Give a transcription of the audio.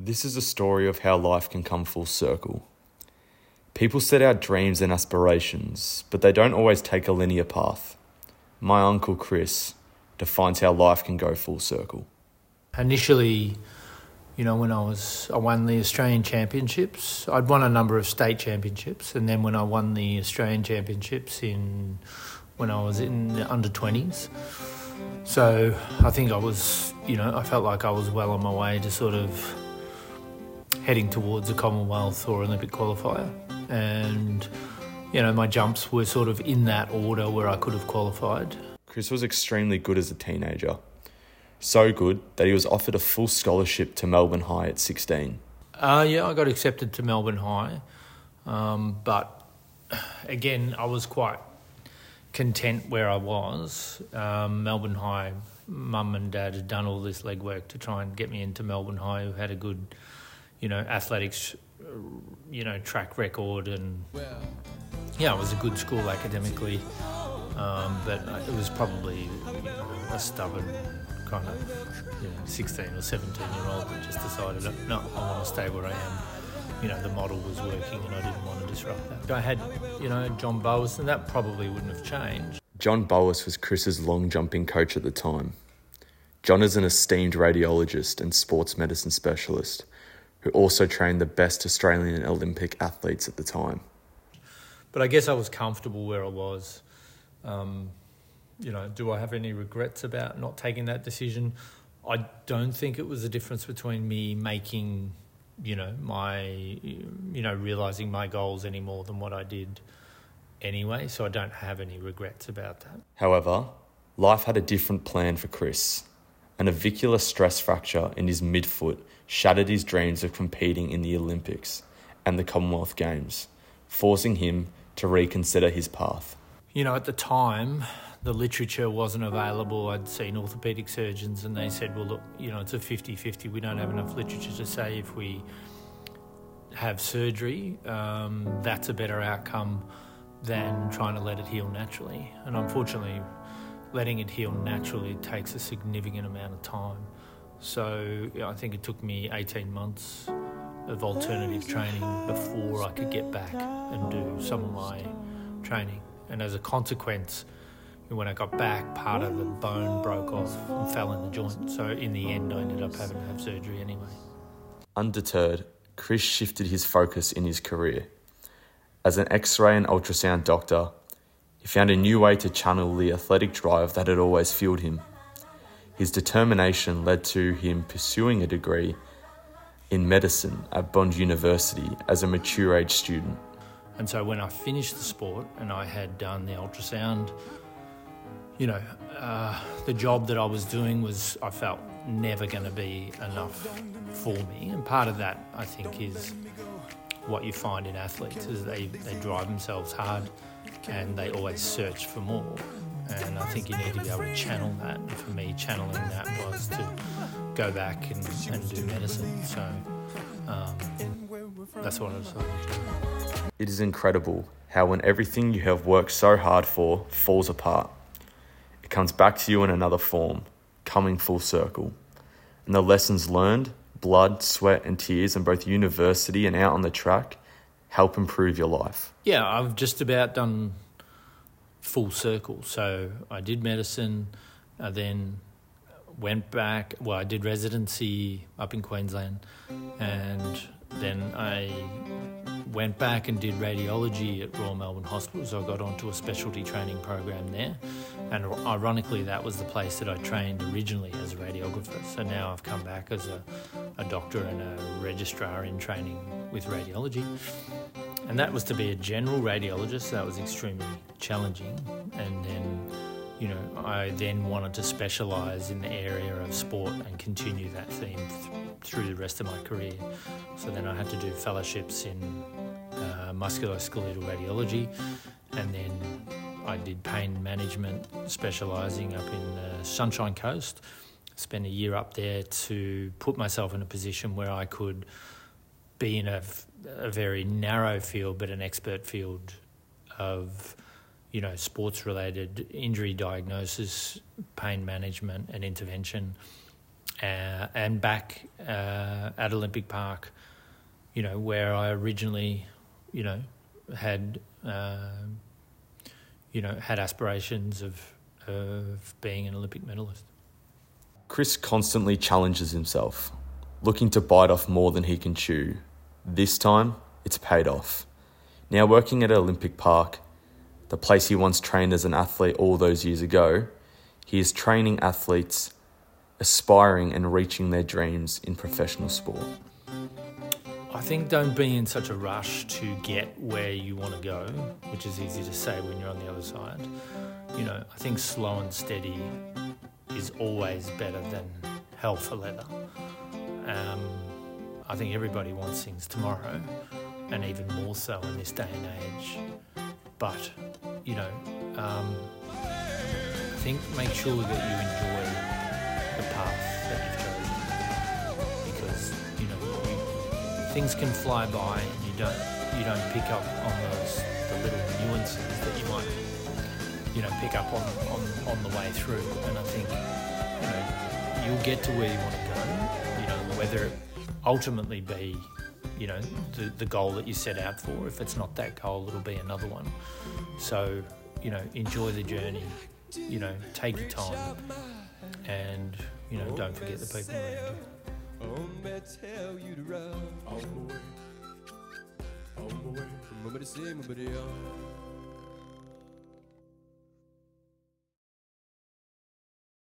This is a story of how life can come full circle. People set out dreams and aspirations, but they don't always take a linear path. My uncle Chris defines how life can go full circle. Initially, when I won the Australian Championships. I'd won a number of state championships, and then when I won the Australian Championships when I was in the under-20s. So I think I felt like I was well on my way to sort of heading towards a Commonwealth or Olympic qualifier. And, my jumps were sort of in that order where I could have qualified. Chris was extremely good as a teenager. So good that he was offered a full scholarship to Melbourne High at 16. I got accepted to Melbourne High. But again, I was quite content where I was. Melbourne High, mum and dad had done all this legwork to try and get me into Melbourne High, who had a good, athletics, track record, and it was a good school academically. But it was probably a stubborn kind of 16 or 17-year-old that just decided, no, I want to stay where I am. The model was working and I didn't want to disrupt that. I had, John Boas, and that probably wouldn't have changed. John Boas was Chris's long jumping coach at the time. John is an esteemed radiologist and sports medicine specialist who also trained the best Australian and Olympic athletes at the time. But I guess I was comfortable where I was. Do I have any regrets about not taking that decision? I don't think it was a difference between me making, realising my goals any more than what I did anyway, so I don't have any regrets about that. However, life had a different plan for Chris. An navicular stress fracture in his midfoot shattered his dreams of competing in the Olympics and the Commonwealth Games, forcing him to reconsider his path. At the time, the literature wasn't available. I'd seen orthopaedic surgeons and they said, well, look, it's a 50-50. We don't have enough literature to say if we have surgery, that's a better outcome than trying to let it heal naturally. And unfortunately, letting it heal naturally takes a significant amount of time. So I think it took me 18 months of alternative training before I could get back and do some of my training. And as a consequence, when I got back, part of the bone broke off and fell in the joint. So in the end, I ended up having to have surgery anyway. Undeterred, Chris shifted his focus in his career. As an X-ray and ultrasound doctor, he found a new way to channel the athletic drive that had always fueled him. His determination led to him pursuing a degree in medicine at Bond University as a mature age student. And so when I finished the sport and I had done the ultrasound, the job that I was doing was, I felt, never going to be enough for me. And part of that, I think, is what you find in athletes, is they drive themselves hard and they always search for more. And I think you need to be able to channel that. And for me, channeling that was to go back and do medicine. So that's what I decided to do. It is incredible how when everything you have worked so hard for falls apart, it comes back to you in another form, coming full circle. And the lessons learned, blood, sweat and tears in both university and out on the track, help improve your life. Yeah, I've just about done full circle. So I did medicine, I then went back, I did residency up in Queensland, and then I went back and did radiology at Royal Melbourne Hospital, so I got onto a specialty training program there. And ironically, that was the place that I trained originally as a radiographer. So now I've come back as a doctor and a registrar in training with radiology. And that was to be a general radiologist, so that was extremely challenging. And then, I then wanted to specialise in the area of sport and continue that theme through the rest of my career. So then I had to do fellowships in musculoskeletal radiology, and then I did pain management, specialising up in the Sunshine Coast. Spent a year up there to put myself in a position where I could be in a very narrow field, but an expert field of, sports-related injury diagnosis, pain management and intervention, and back at Olympic Park, where I originally, had had aspirations of being an Olympic medalist. Chris constantly challenges himself, looking to bite off more than he can chew. This time, it's paid off. Now working at Olympic Park, the place he once trained as an athlete all those years ago, he is training athletes aspiring and reaching their dreams in professional sport. I think don't be in such a rush to get where you want to go, which is easy to say when you're on the other side. I think slow and steady is always better than hell for leather. I think everybody wants things tomorrow, and even more so in this day and age. But, I think make sure that you enjoy the path that you've chosen, because things can fly by and you don't pick up on the little nuances that you might pick up on the way through. And I think you'll get to where you want to go, whether it ultimately be the goal that you set out for. If it's not that goal, it'll be another one. So enjoy the journey, take your time, and don't forget the people around you. Tell you to run. On the way. From